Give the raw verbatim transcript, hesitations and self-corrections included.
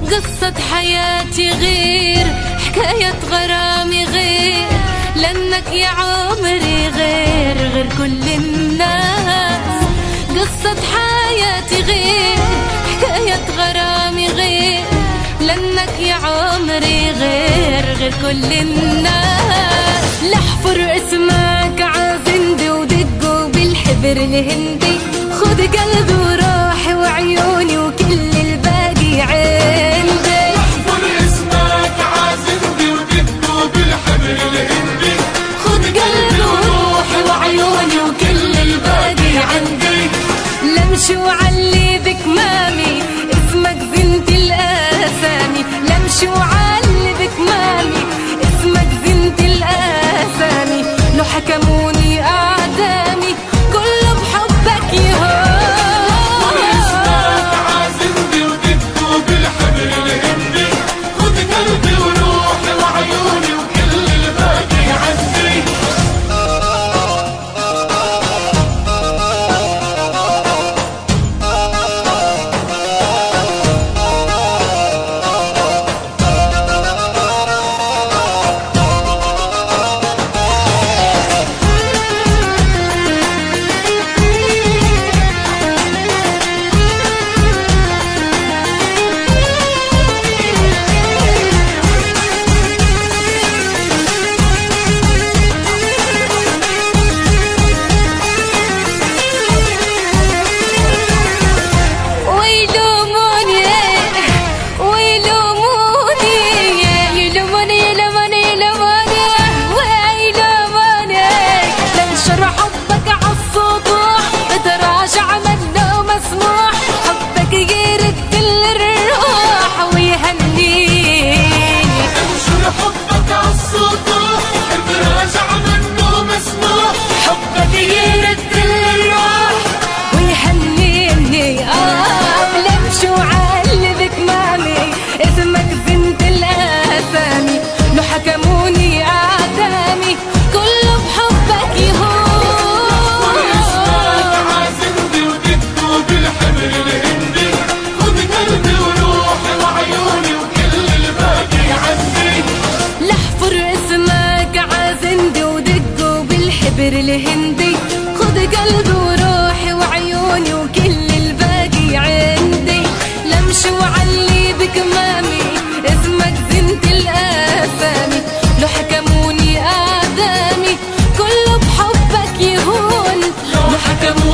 قصة حياتي غير، حكاية غرامي غير، لأنك يا عمري غير غير كل الناس. قصة حياتي غير، حكاية غرامي غير، لأنك يا عمري غير غير كل الناس. لحفر اسمك عازندي ودقه بالحبر الهندي، خد قلبي وروحي وعيوني وكل الباقي عندي. لحفر اسمك عازندي ودقه بالحبر الهندي، خد قلبي وروحي وعيوني وكل الباقي عندي. لمشي وعلي بكمامي اسمك زنت الاسامي، لمشي وعلي بكمامي اسمك زنت الاسامي. لو حكموني اعدامي كله بحبك يهون. لحفر اسمك عازندي ودقه بالحبر الهندي، خد قلبي وروحي وعيوني وكل الباقي عندي. الهندي خد قلبي وروحي وعيوني وكل الباقي عندي. لمشي وعلي بكمامي اسمك زنت الاسامي، لو حكموني اعدامي كله بحبك يهون. لو حكموني